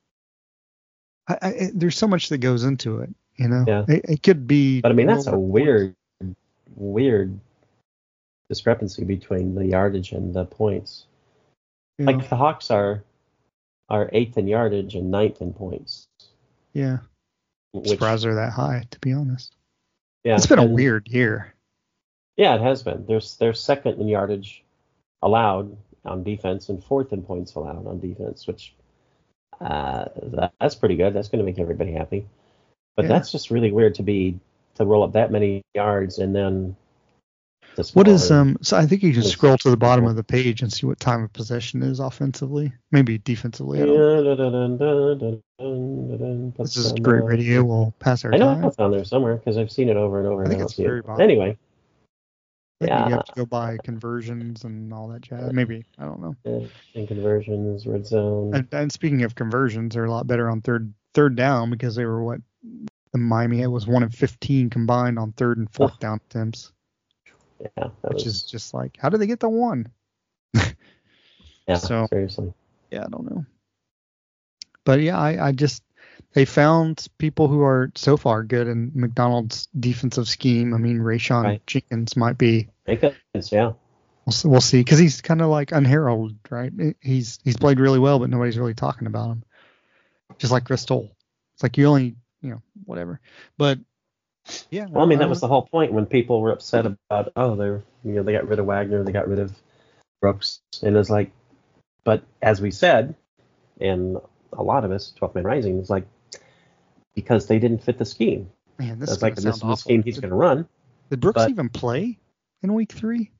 There's so much that goes into it, you know. Yeah. It could be. But I mean, that's a weird discrepancy between the yardage and the points. Yeah. Like the Hawks are 8th in yardage and 9th in points. Yeah. Which, Surprised they're that high, to be honest. yeah, It's been a and- weird year. Yeah, it has been. They're 2nd in yardage allowed on defense and 4th in points allowed on defense, which that's pretty good. That's going to make everybody happy. But Yeah. that's just really weird to roll up that many yards and then. What is so I think you can It's- scroll to the bottom of the page and see what time of possession is offensively, maybe defensively. I don't know. This is great radio. We'll pass our I know time. it's on there somewhere because I've seen it over and over. I and think don't it's see it. very bottom. Anyway, I think you yeah. have to go by conversions and all that jazz. Maybe, I don't know. And conversions, red zone. And speaking of conversions, they're a lot better on third down because they were the Miami, it was 1 of 15 combined on 3rd and 4th down attempts, Yeah, which is just like, how did they get the 1? yeah. so- Seriously. Yeah, I don't know. But yeah, I just, they found people who are so far good in McDonald's defensive scheme. I mean, Rayshon Right. Jenkins might be. Make sense, yeah. We'll see, because he's kind of like unheralded, right? He's played really well, but nobody's really talking about him. Just like Chris Stoll. It's like you only, whatever. But yeah. Well, I mean, that was the whole point when people were upset about, they got rid of Wagner, they got rid of Brooks, and it's like, but as we said, and a lot of us, 12th Man Rising, is like, because they didn't fit the scheme. Man, this It's is like, gonna this is sound the awful. scheme he's going to run. Did Brooks but- even play in week 3?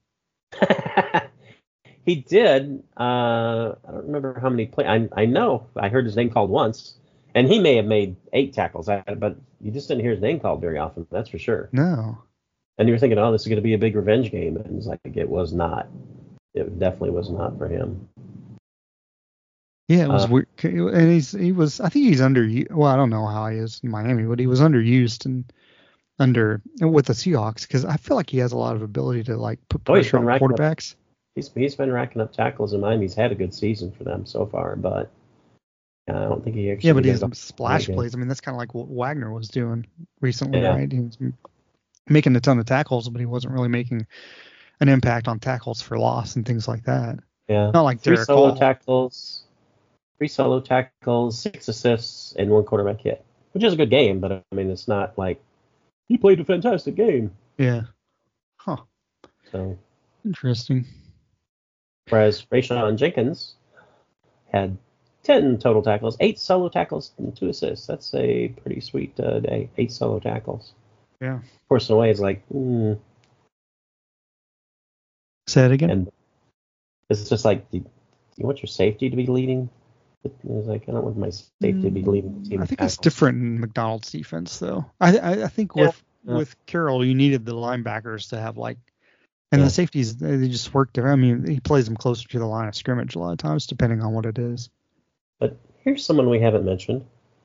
He did. I don't remember how many I know I heard his name called once, and he may have made 8 tackles at it, but you just didn't hear his name called very often. That's for sure. No. And you were thinking, oh, this is going to be a big revenge game, and it's like it was not. It definitely was not for him. Yeah, it was weird. And he was. I think he's underused. Well, I don't know how he is in Miami, but he was underused and with the Seahawks because I feel like he has a lot of ability to like put Oh, he's pressure been on racking up- quarterbacks. He's been racking up tackles in Miami. He's had a good season for them so far, but I don't think he actually. Yeah, but he did has a- splash good. plays. I mean, that's kind of like what Wagner was doing recently, Yeah. right? He was making a ton of tackles, but he wasn't really making an impact on tackles for loss and things like that. Yeah, Not like 3 Derek solo Hall. tackles, 3 solo tackles, 6 assists, and 1 quarterback hit, which is a good game. But I mean, it's not like he played a fantastic game. Yeah. Huh. So, Interesting. whereas Rayshon Jenkins had 10 total tackles, 8 solo tackles, and 2 assists. That's a pretty sweet day. 8 solo tackles. Yeah. Of course, in a way, it's like, Say it again. and it's just like, do you want your safety to be leading? It's like, I don't want my safety to be leading the team. I in think it's tackles. different in McDonald's defense, though. I think Yeah. with Carroll, you needed the linebackers to have and Yeah. the safeties, they just work different. I mean, he plays them closer to the line of scrimmage a lot of times, depending on what it is. But here's someone we haven't mentioned.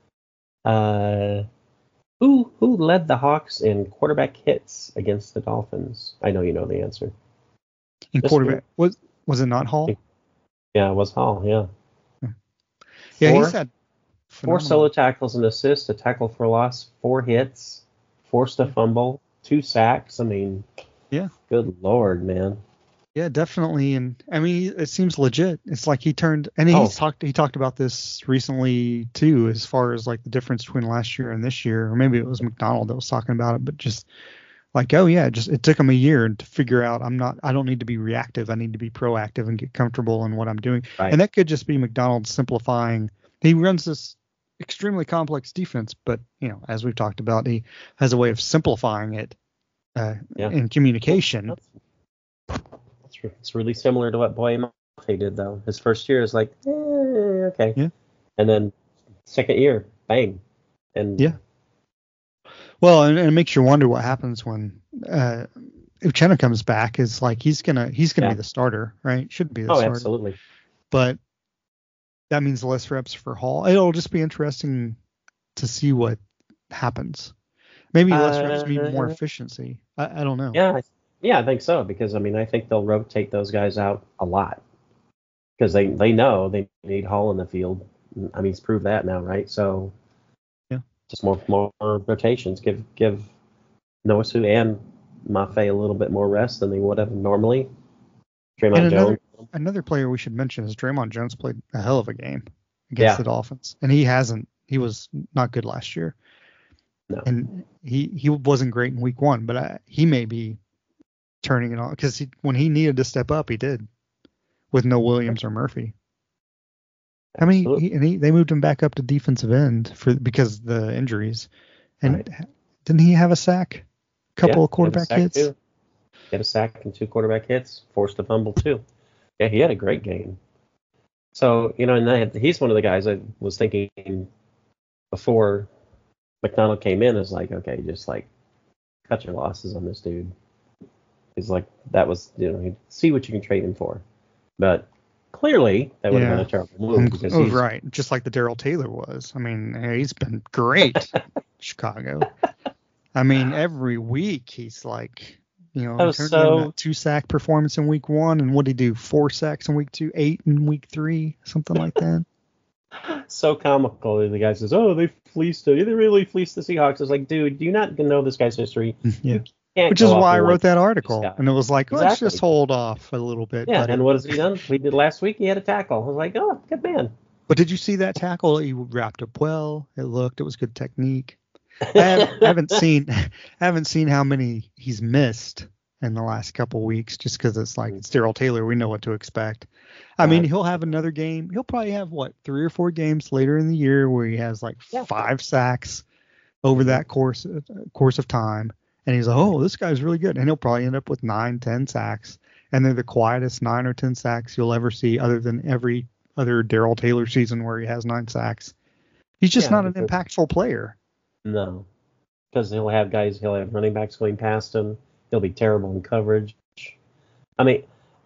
Who led the Hawks in quarterback hits against the Dolphins? I know you know the answer. In This quarterback, was it not Hall? Yeah, it was Hall. Yeah. Yeah, Four- he's had 4 phenomenal- solo tackles and assists, a tackle for loss, 4 hits, forced a fumble, 2 sacks. I mean, Yeah. Good Lord, man. Yeah, definitely. And I mean, it seems legit. It's like he turned, and Oh. he talked about this recently too, as far as like the difference between last year and this year, or maybe it was McDonald that was talking about it, but just like, oh yeah, it took him a year to figure out I don't need to be reactive. I need to be proactive and get comfortable in what I'm doing. Right. And that could just be McDonald simplifying. He runs this extremely complex defense, but as we've talked about, he has a way of simplifying it in communication. It's really similar to what Boye Mafe did, though. His first year is like, okay. Yeah. And then second year, bang. And Yeah. Well, and it makes you wonder what happens when Uchenna comes back. Is like he's gonna be the starter, right? Should be the starter. absolutely. But that means less reps for Hall. It'll just be interesting to see what happens. Maybe less reps mean more efficiency. I don't know. Yeah, I think so, because I mean, I think they'll rotate those guys out a lot because they know they need Hall in the field. I mean, he's proved that now, right? So yeah, just more rotations. Give Noasu and Mafe a little bit more rest than they would have normally. Draymond And Jones a little another player we should mention is Draymond Jones played a hell of a game against the Dolphins, and he was not good last year. No. And he wasn't great in week 1, but he may be turning it on because when he needed to step up, he did with no Williams or Murphy. I mean, they moved him back up to defensive end because of the injuries. And didn't he have a sack? A couple of quarterback hits? He had a sack and 2 quarterback hits, forced a fumble too. Yeah, he had a great game. So, and he's one of the guys I was thinking before McDonald came in is like, okay, just like cut your losses on this dude. He's like, that was, see what you can trade him for. But clearly, that would have been a terrible move. Because right. Just like the Darrell Taylor was. I mean, he's been great in Chicago. I mean, every week he's like, he turned in a 2-sack performance in week 1. And what did he do? 4 sacks in week 2, 8 in week 3, something like that. So comical. The guy says, they really fleeced the Seahawks. It's like, dude, do you not know this guy's history? Yeah. Which is why I wrote that article. And it was like, let's just hold off a little bit. Yeah, and what has he done? We did last week. He had a tackle. I was like, oh, good man. But did you see that tackle? He wrapped up well. It was good technique. I haven't seen how many he's missed in the last couple weeks just because it's like it's Darrell Taylor. We know what to expect. I mean, he'll have another game. He'll probably have 3 or 4 games later in the year where he has like 5 sacks over that course of time. And he's like, oh, this guy's really good. And he'll probably end up with 9, 10 sacks. And they're the quietest 9 or 10 sacks you'll ever see other than every other Darrell Taylor season where he has 9 sacks. He's just not an impactful player. No. Because he'll have running backs going past him. He'll be terrible in coverage. I mean,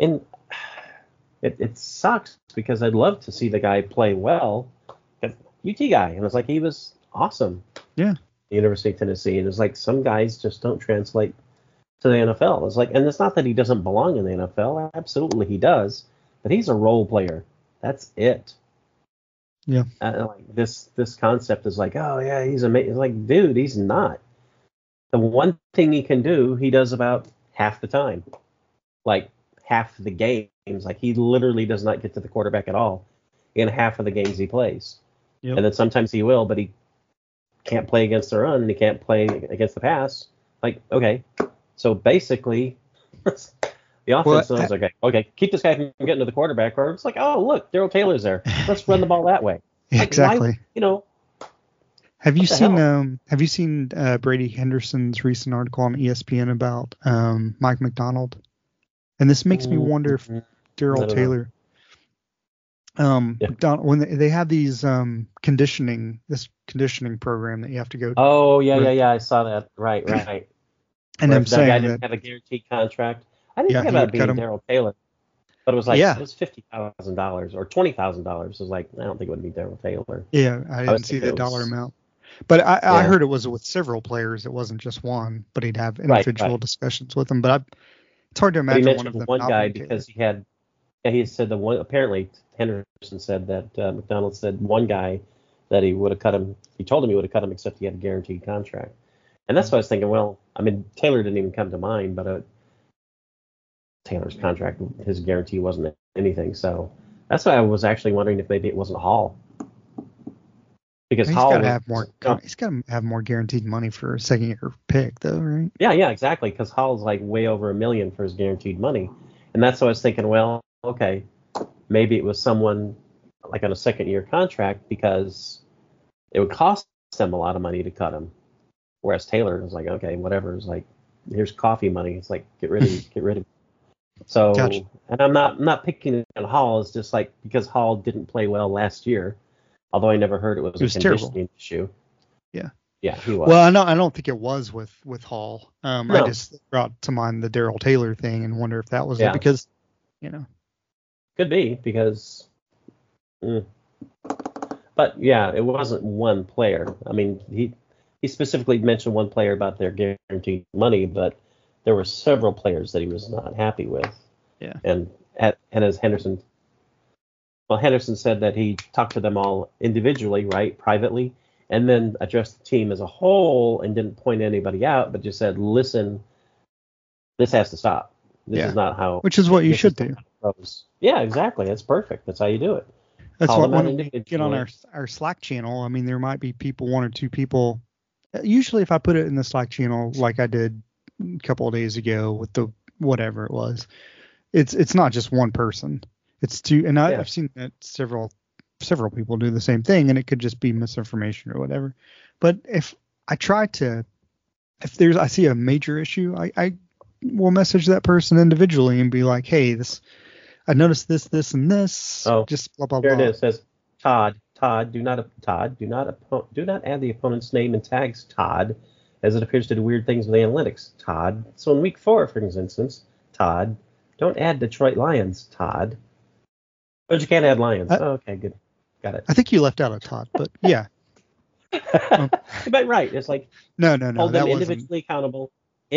it sucks because I'd love to see the guy play well. UT guy. And it's like he was awesome. Yeah. The University of Tennessee, and it's like some guys just don't translate to the NFL. It's like, and it's not that he doesn't belong in the NFL. Absolutely, he does. But he's a role player. That's it. Yeah. Like this concept is like, oh yeah, he's amazing. It's like, dude, he's not. The one thing he can do, he does about half the time, like half the games. Like he literally does not get to the quarterback at all in half of the games he plays. Yep. And then sometimes he will, but he can't play against the run and he can't play against the pass. Like, okay, so basically the offense knows, okay, keep this guy from getting to the quarterback, or it's like, oh look, Darrell Taylor's there, let's run the ball that way. Like, exactly. Why, have you seen Brady Henderson's recent article on ESPN about Mike McDonald? And this makes me wonder if Darrell Taylor McDonald, when they have these conditioning program that you have to go to. Oh yeah, I saw that. Right. And I'm saying guy didn't have a guaranteed contract. I didn't think about being Darrell Taylor, but it was like it was $50,000 or $20,000. It was like, I don't think it would be Darrell Taylor. Yeah, I didn't see the dollar amount, but I heard it was with several players. It wasn't just one, but he'd have individual discussions with them. But it's hard to imagine one of them. One guy because he had. Yeah, he said apparently Henderson said that McDonald said one guy that he would have cut him. He told him he would have cut him except he had a guaranteed contract. And that's what I was thinking. Well, I mean, Taylor didn't even come to mind, but Taylor's contract, his guarantee wasn't anything. So that's why I was actually wondering if maybe it wasn't Hall. Because Hall got to have more. He's got to have more guaranteed money for a second-year pick, though, right? Yeah, exactly. Because Hall's like way over $1 million for his guaranteed money, and that's what I was thinking. Well, okay, maybe it was someone like on a second-year contract because it would cost them a lot of money to cut him. Whereas Taylor was like, okay, whatever. It's like, here's coffee money. It's like, get rid of it. So, gotcha. And I'm not picking on Hall. It's just like because Hall didn't play well last year, although I never heard it was a conditioning issue. Yeah, he was. Well, I don't think it was with Hall. No. I just brought to mind the Darrell Taylor thing and wonder if that was it because, Could be because. But yeah, it wasn't one player. I mean, he specifically mentioned one player about their guaranteed money, but there were several players that he was not happy with. Yeah. And as Henderson said that he talked to them all individually, right, privately, and then addressed the team as a whole and didn't point anybody out, but just said, listen, this has to stop. This is not how. Which is what you should do. pros. Yeah, exactly. That's perfect. That's how you do it. That's Call what them out when we get on individually. our Slack channel. I mean, there might be people, one or two people. Usually, if I put it in the Slack channel like I did a couple of days ago with the whatever it was, it's not just one person. It's two, and Yeah. I've seen that several people do the same thing, and it could just be misinformation or whatever. But if I try to, I see a major issue, I will message that person individually and be like, hey, I noticed this, and this. Oh, just blah blah Here blah. it is. It says Todd. Do not add the opponent's name and tags Todd, as it appears to do weird things with analytics. Todd. So in week 4, for instance, Todd, don't add Detroit Lions. Todd. But you can't add Lions. Okay, good. Got it. I think you left out a Todd, but yeah. But right, it's like No. hold That them wasn't. individually accountable,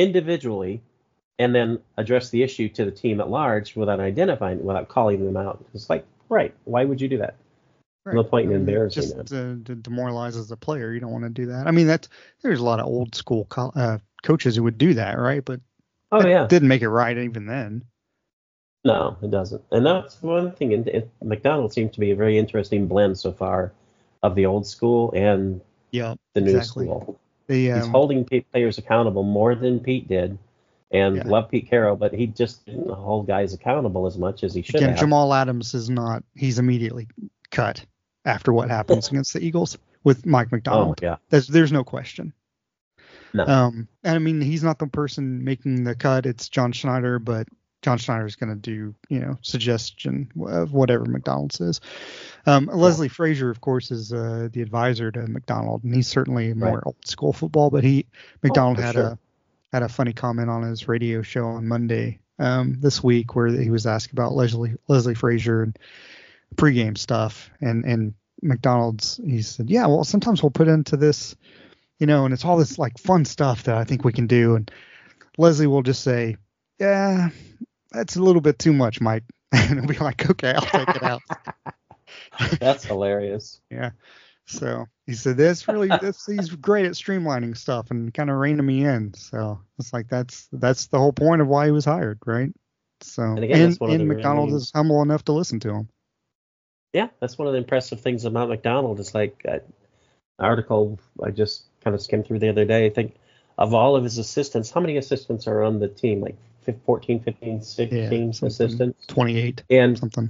and then address the issue to the team at large without calling them out. It's like, right, why would you do that? Right. No point in I mean, embarrassing just them. demoralizes the player. You don't want to do that. I mean, there's a lot of old school coaches who would do that, right? But Oh that yeah, didn't make it right even then. no, it doesn't. And that's one thing. And McDonald seems to be a very interesting blend so far of the old school and Yeah, the new exactly. school. The He's holding players accountable more than Pete did, and Yeah. love Pete Carroll, but he just didn't hold guys accountable as much as he should again, have. Jamal Adams is not. He's immediately cut after what happens against the Eagles with Mike Oh McDonald. yeah, There's no question. no. And I mean, he's not the person making the cut. It's John Schneider, but John Schneider's going to do, suggestion of whatever McDonald says. Leslie Frazier, of course, is the advisor to McDonald, and he's certainly more Right. old school football. But McDonald for had sure. a funny comment on his radio show on Monday this week where he was asked about Leslie Frazier and pregame stuff, and McDonald's, he said, yeah, well, sometimes we'll put into this, and it's all this like fun stuff that I think we can do, and Leslie will just say, yeah, that's a little bit too much, Mike. And he'll be like, okay, I'll take it out. That's hilarious. Yeah. So he said, he's great at streamlining stuff and kind of reining me in. So it's like, that's the whole point of why he was hired. Right. So, And again, that's one of the McDonald really- is humble enough to listen to him. Yeah, that's one of the impressive things about McDonald. It's like an article I just kind of skimmed through the other day. I think of all of his assistants, how many assistants are on the team? Like 14, 15, 16 assistants? 28, And something.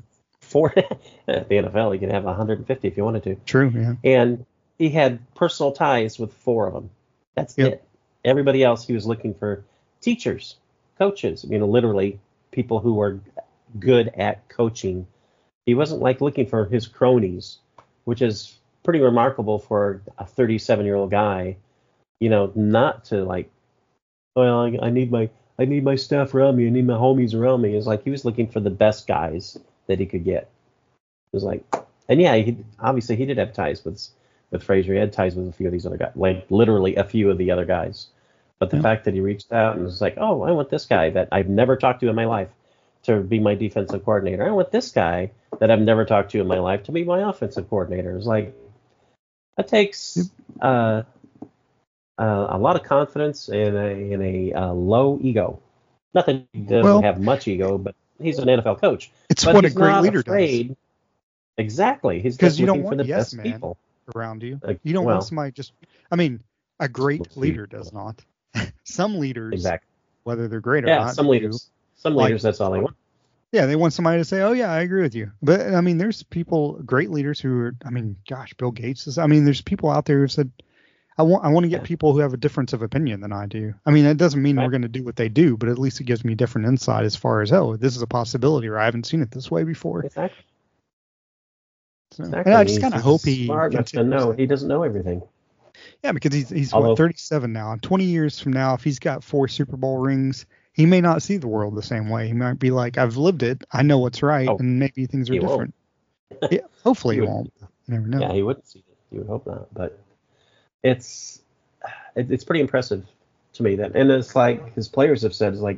at the NFL, you could have 150 if you wanted to. True. Yeah. And he had personal ties with 4 of them. That's Yep. it. Everybody else, he was looking for teachers, coaches, literally people who are good at coaching. He wasn't like looking for his cronies, which is pretty remarkable for a 37-year-old guy, not to like, well, I need my staff around me. I need my homies around me. It's like he was looking for the best guys that he could get. It was like, and yeah, obviously he did have ties with Frazier. He had ties with a few of these other guys, like literally a few of the other guys. But the fact that he reached out and was like, oh, I want this guy that I've never talked to in my life to be my defensive coordinator. I want this guy that I've never talked to in my life to be my offensive coordinator. It's like, that takes a lot of confidence and a low ego. Not that he doesn't have much ego, but he's an NFL coach. It's but what a he's great not leader afraid. does. Exactly. He's Because just you don't looking for want the yes best man people. around you. Like, You don't well, want somebody a great We'll see. leader does not. Some leaders, Exactly. whether they're great or Yeah, not, some do. leaders. Some Like- leaders, that's all they want. Yeah, they want somebody to say, "Oh yeah, I agree with you." But I mean, there's great leaders who are. I mean, gosh, Bill Gates is. I mean, there's people out there who said, "I want to get people who have a difference of opinion than I do." I mean, that doesn't mean we're going to do what they do, but at least it gives me different insight as far as, oh, this is a possibility, or I haven't seen it this way before. Exactly. So, Exactly. and I just He's kind of hope he smart enough to continues know that. he doesn't know everything. Yeah, because he's Although- 37 now. And 20 years from now, if he's got 4 Super Bowl rings, he may not see the world the same way. He might be like, I've lived it. I know what's right. Oh, and maybe things are he won't. different. Yeah, hopefully He he would- won't. You never know. Yeah, he wouldn't see it. You would hope not. But it's pretty impressive to me that, and it's like his players have said, it's like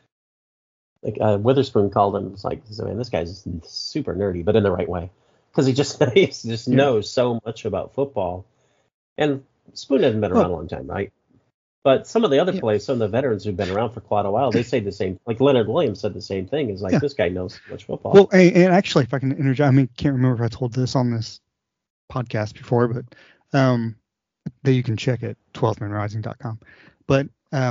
Witherspoon called him. It's like, man, this guy's super nerdy, but in the right way, because he just knows so much about football. And Spoon hasn't been around a long time, right? But some of the other players, some of the veterans who've been around for quite a while, they say the same. Like Leonard Williams said the same thing. Is like, this guy knows so much football. Well, and actually, if I can interject, I mean, can't remember if I told this on this podcast before, but that you can check at 12thmanrising.com. But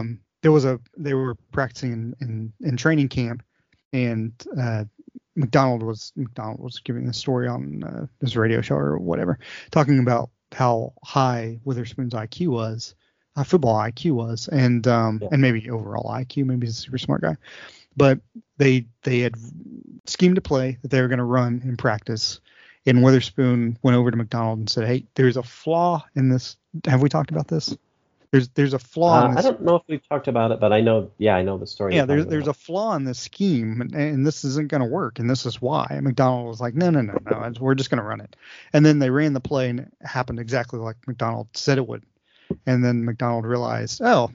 they were practicing in training camp, and McDonald was giving a story on his radio show or whatever, talking about how high Witherspoon's IQ was. Football IQ was, and maybe overall IQ, maybe he's a super smart guy, but they had schemed a play that they were going to run in practice, and Witherspoon went over to McDonald and said, "Hey, there's a flaw in this." Have we talked about this? There's a flaw in this. I don't know if we've talked about it, but I know the story. Yeah, there's a flaw in this scheme, and this isn't going to work, and this is why. And McDonald was like, no, we're just going to run it. And then they ran the play, and it happened exactly like McDonald said it would. And then McDonald realized, I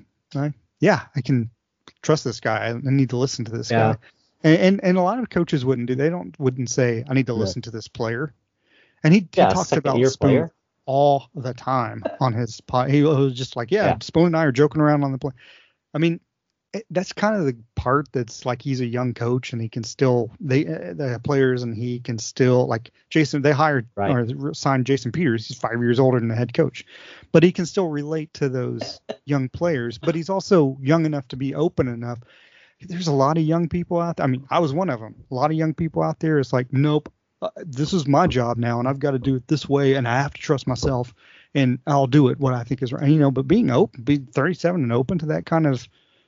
can trust this guy. I need to listen to this guy. And a lot of coaches wouldn't say, I need to listen to this player. And he talks about Spoon all the time on his pod. He was just like, Spoon and I are joking around on the play. I mean, that's kind of the part that's like, he's a young coach and he can still, the players, and he can still, like Jason, they hired or signed Jason Peters. He's 5 years older than the head coach, but he can still relate to those young players, but he's also young enough to be open enough. There's a lot of young people out there. I mean, I was one of them. A lot of young people out there. It's like, nope, this is my job now, and I've got to do it this way, and I have to trust myself, and I'll do it what I think is right. But being 37 and open to that kind of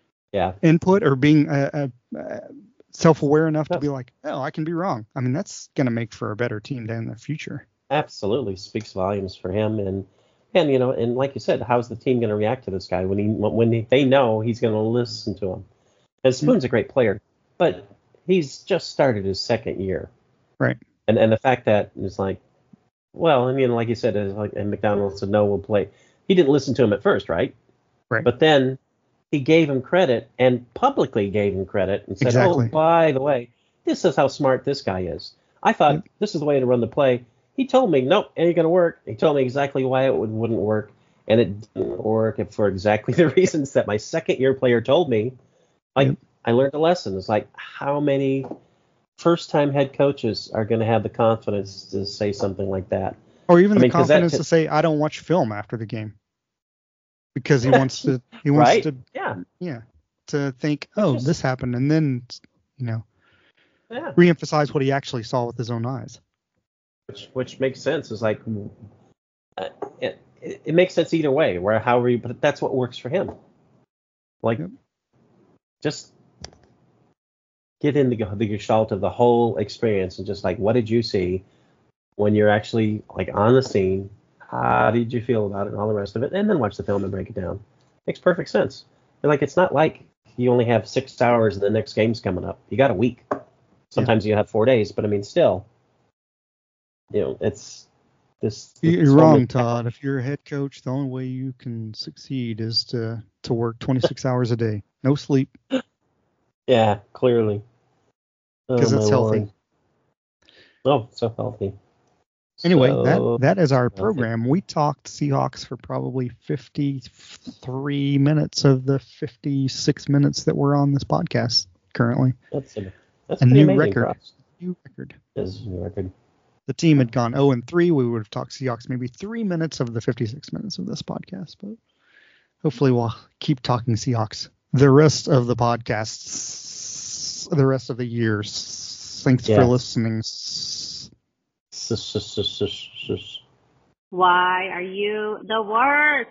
input, or being self-aware enough to be like, I can be wrong. I mean, that's going to make for a better team in the future. Absolutely speaks volumes for him, and like you said, how's the team going to react to this guy when they know he's going to listen to him? And Spoon's a great player, but he's just started his second year, right? And the fact that it's like, well, I mean, like you said, and McDonald said, no, we'll play. He didn't listen to him at first, right? Right. But then he gave him credit, and publicly gave him credit, and said, exactly. Oh, by the way, this is how smart this guy is. I thought this is the way to run the play. He told me, nope, it ain't going to work. He told me exactly why it wouldn't work, and it didn't work for exactly the reasons that my second-year player told me. I learned a lesson. It's like, how many first-time head coaches are going to have the confidence to say something like that? Or even the confidence to say, I don't watch film after the game. Because he wants to, to think, this happened, and then, reemphasize what he actually saw with his own eyes. Which makes sense. It's like, it makes sense either way, but that's what works for him. Like, just get in the gestalt of the whole experience, and just like, what did you see when you're actually like on the scene? How did you feel about it, and all the rest of it? And then watch the film and break it down. Makes perfect sense. And like, it's not like you only have 6 hours and the next game's coming up. You got a week. Sometimes you have 4 days, but I mean, still, it's this. You're wrong, Todd. If you're a head coach, the only way you can succeed is to work 26 hours a day. No sleep. Yeah, clearly. Because it's healthy. Oh, so healthy. Anyway, that is our program. We talked Seahawks for probably 53 minutes of the 56 minutes that we're on this podcast currently. That's a new record. New record. That's a new record. The team had gone 0-3. We would have talked Seahawks maybe 3 minutes of the 56 minutes of this podcast, but hopefully we'll keep talking Seahawks the rest of the podcasts, the rest of the years. Thanks for listening. Why are you the worst?